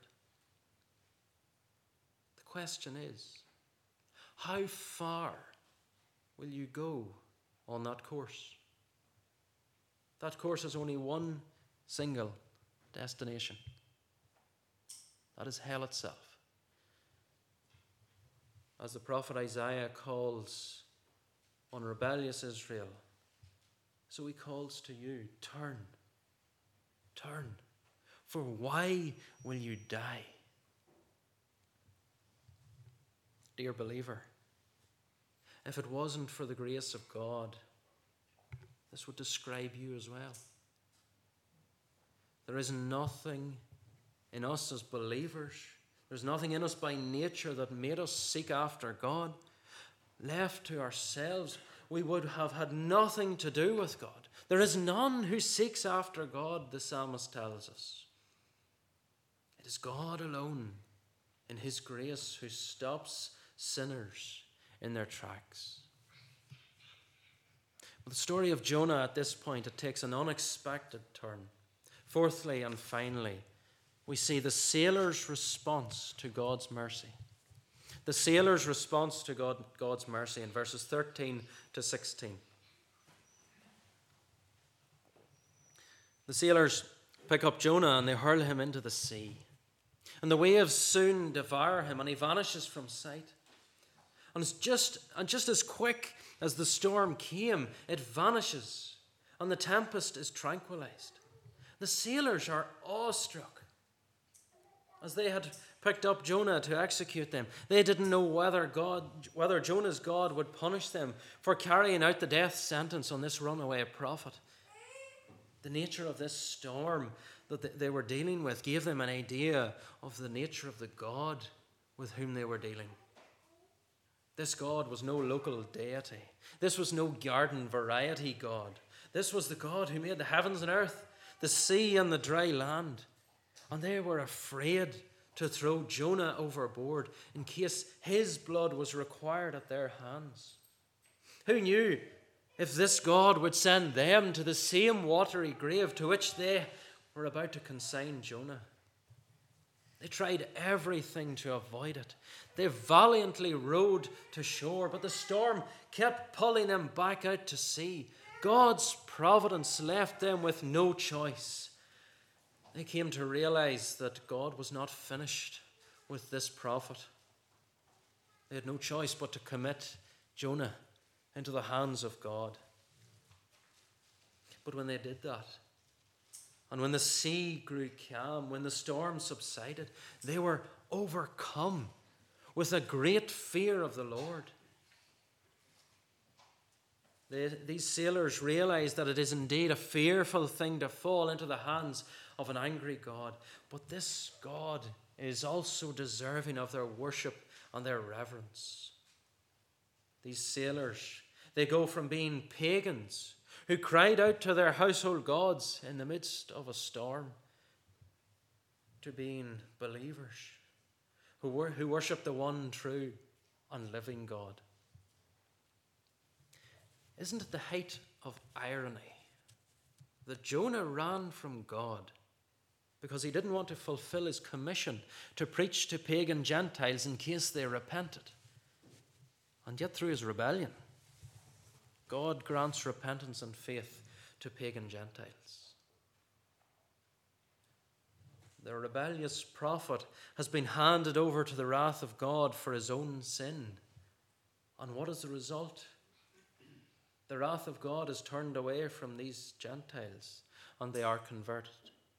The question is, how far will you go on that course? That course has only one single destination. That is hell itself. As the prophet Isaiah calls on rebellious Israel, so he calls to you, turn, turn, for why will you die? Dear believer, if it wasn't for the grace of God, this would describe you as well. There is nothing in us as believers, there's nothing in us by nature that made us seek after God. Left to ourselves, we would have had nothing to do with God. There is none who seeks after God, the psalmist tells us. It is God alone in his grace who stops sinners in their tracks. But the story of Jonah at this point, it takes an unexpected turn. Fourthly and finally, we see the sailor's response to God's mercy. The sailor's response to God, God's mercy in verses thirteen to sixteen. The sailors pick up Jonah and they hurl him into the sea. And the waves soon devour him and he vanishes from sight. And it's just, and just as quick as the storm came, it vanishes and the tempest is tranquilized. The sailors are awestruck. As they had picked up Jonah to execute them, they didn't know whether God, whether Jonah's God would punish them for carrying out the death sentence on this runaway prophet. The nature of this storm that they were dealing with gave them an idea of the nature of the God with whom they were dealing. This God was no local deity. This was no garden variety God. This was the God who made the heavens and earth, the sea and the dry land. And they were afraid to throw Jonah overboard in case his blood was required at their hands. Who knew if this God would send them to the same watery grave to which they were about to consign Jonah? They tried everything to avoid it. They valiantly rowed to shore, but the storm kept pulling them back out to sea. God's providence left them with no choice. They came to realize that God was not finished with this prophet. They had no choice but to commit Jonah into the hands of God. But when they did that, and when the sea grew calm, when the storm subsided, they were overcome with a great fear of the Lord. They, these sailors realized that it is indeed a fearful thing to fall into the hands of an angry God. But this God is also deserving of their worship and their reverence. These sailors, they go from being pagans who cried out to their household gods in the midst of a storm to being believers who, wor- who worship the one true and living God. Isn't it the height of irony that Jonah ran from God because he didn't want to fulfill his commission to preach to pagan Gentiles in case they repented? And yet through his rebellion, God grants repentance and faith to pagan Gentiles. The rebellious prophet has been handed over to the wrath of God for his own sin. And what is the result? The wrath of God is turned away from these Gentiles and they are converted.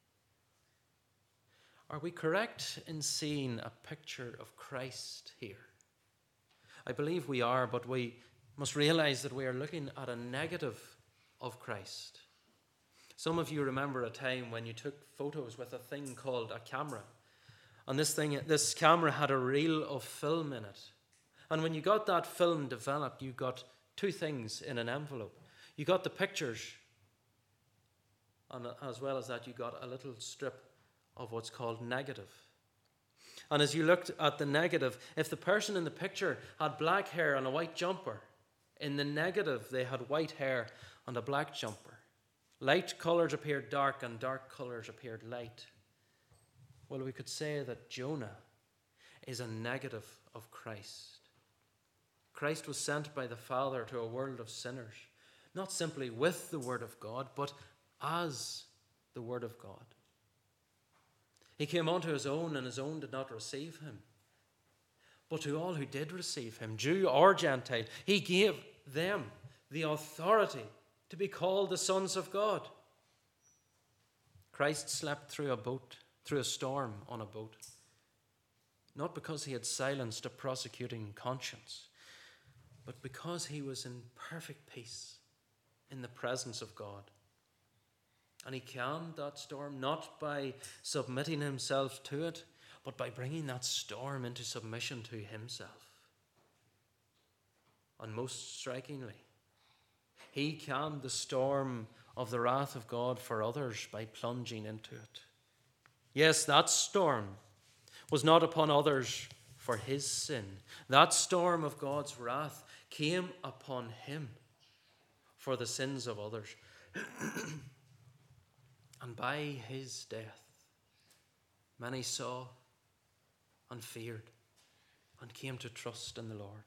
Are we correct in seeing a picture of Christ here? I believe we are, but we must realize that we are looking at a negative of Christ. Some of you remember a time when you took photos with a thing called a camera. And this thing, this camera had a reel of film in it. And when you got that film developed, you got two things in an envelope. You got the pictures, and as well as that, you got a little strip of what's called negative. And as you looked at the negative, if the person in the picture had black hair and a white jumper, in the negative they had white hair and a black jumper. Light colours appeared dark and dark colours appeared light. Well, we could say that Jonah is a negative of Christ. Christ was sent by the Father to a world of sinners, not simply with the Word of God, but as the Word of God. He came unto his own, and his own did not receive him. But to all who did receive him, Jew or Gentile, he gave them the authority to be called the sons of God. Christ slept through a boat, through a storm on a boat, not because he had silenced a prosecuting conscience, but because he was in perfect peace in the presence of God. And he calmed that storm not by submitting himself to it, but by bringing that storm into submission to himself. And most strikingly, he calmed the storm of the wrath of God for others by plunging into it. Yes, that storm was not upon others for his sin. That storm of God's wrath came upon him for the sins of others. And by his death, many saw and feared and came to trust in the Lord.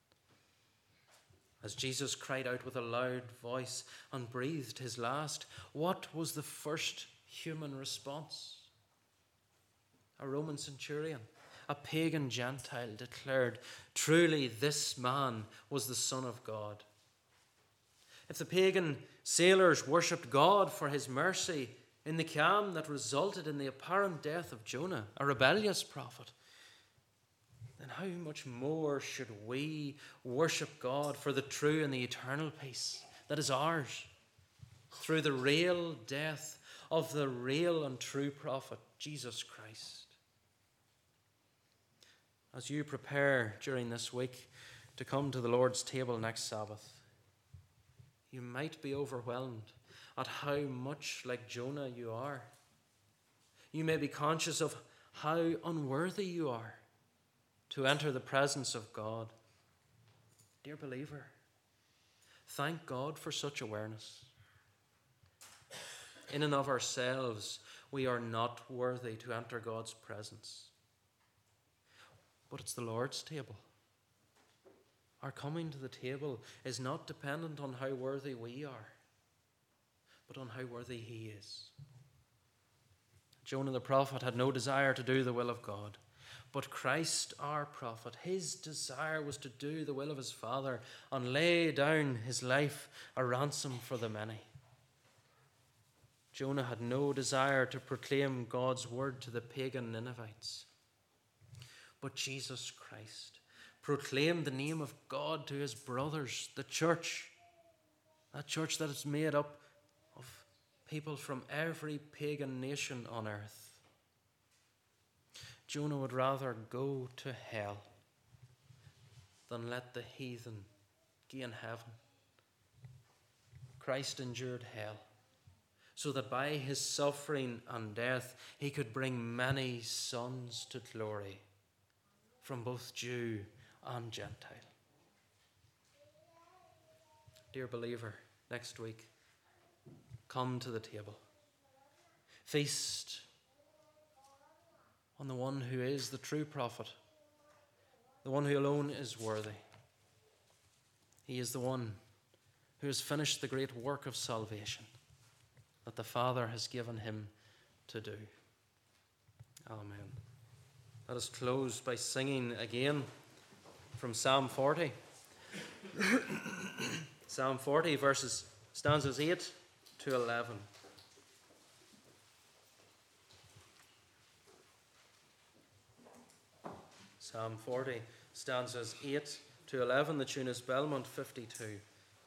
As Jesus cried out with a loud voice and breathed his last, what was the first human response? A Roman centurion, a pagan Gentile, declared, truly this man was the Son of God. If the pagan sailors worshipped God for his mercy in the calm that resulted in the apparent death of Jonah, a rebellious prophet, then how much more should we worship God for the true and the eternal peace that is ours through the real death of the real and true prophet, Jesus Christ? As you prepare during this week to come to the Lord's table next Sabbath, you might be overwhelmed at how much like Jonah you are. You may be conscious of how unworthy you are to enter the presence of God. Dear believer, thank God for such awareness. In and of ourselves, we are not worthy to enter God's presence. But it's the Lord's table. Our coming to the table is not dependent on how worthy we are, but on how worthy he is. Jonah the prophet had no desire to do the will of God, but Christ our prophet, his desire was to do the will of his Father and lay down his life a ransom for the many. Jonah had no desire to proclaim God's word to the pagan Ninevites, but Jesus Christ proclaimed the name of God to his brothers, the church, that church that is made up of people from every pagan nation on earth. Jonah would rather go to hell than let the heathen gain heaven. Christ endured hell so that by his suffering and death he could bring many sons to glory from both Jew and Gentile. Dear believer, next week, come to the table. Feast on the one who is the true prophet, the one who alone is worthy. He is the one who has finished the great work of salvation that the Father has given him to do. Amen. Let us close by singing again from Psalm forty. Psalm forty, verses stanzas eight to eleven. Psalm forty, stanzas eight to to eleven. The tune is Belmont fifty-two.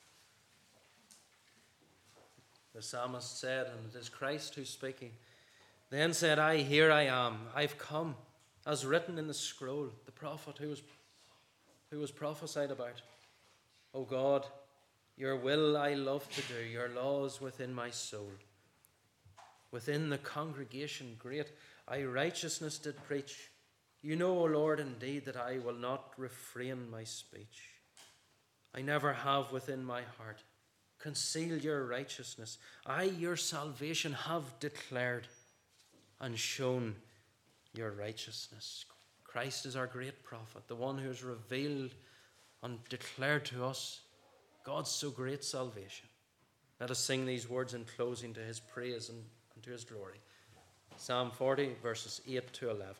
The psalmist said, and it is Christ who's speaking, "Then said I, here I am, I've come, as written in the scroll," the prophet who was, who was prophesied about. "O God, your will I love to do, your laws within my soul. Within the congregation great, I righteousness did preach. You know, O Lord, indeed, that I will not refrain my speech. I never have within my heart concealed your righteousness. I, your salvation, have declared and shown your righteousness." Christ is our great prophet, the one who has revealed and declared to us God's so great salvation. Let us sing these words in closing to his praise and, and to his glory. Psalm forty, verses eight to eleven.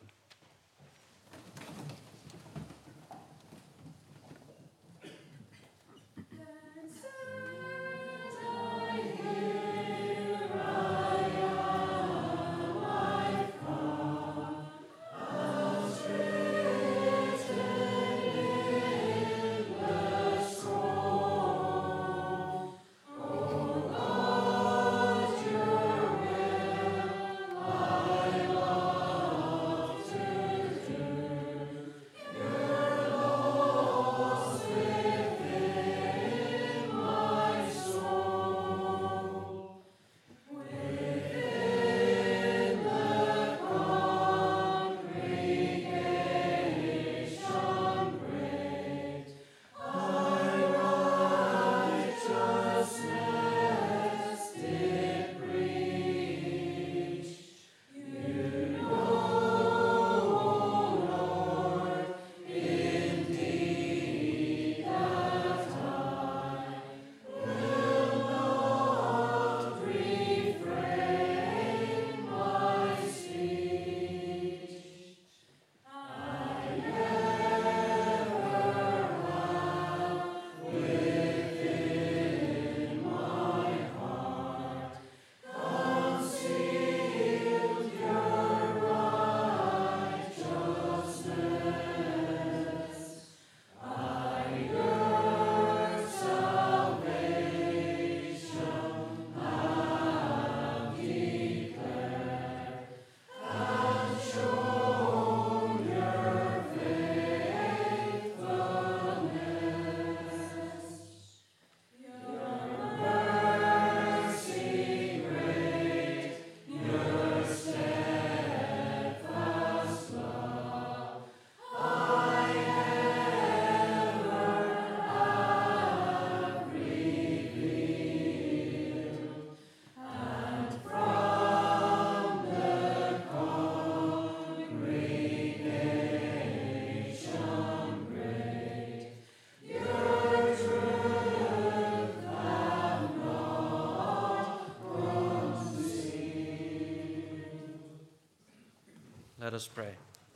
Let us pray.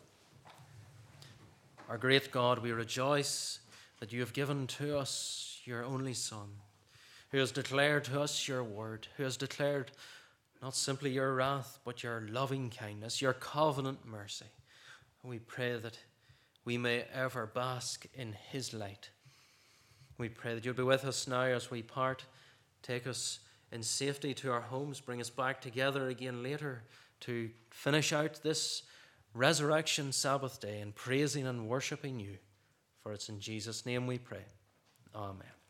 Our great God, we rejoice that you have given to us your only Son, who has declared to us your word, who has declared not simply your wrath, but your loving kindness, your covenant mercy. And we pray that we may ever bask in his light. We pray that you'll be with us now as we part. Take us in safety to our homes. Bring us back together again later to finish out this Resurrection Sabbath day in praising and worshipping you. For it's in Jesus' name we pray. Amen.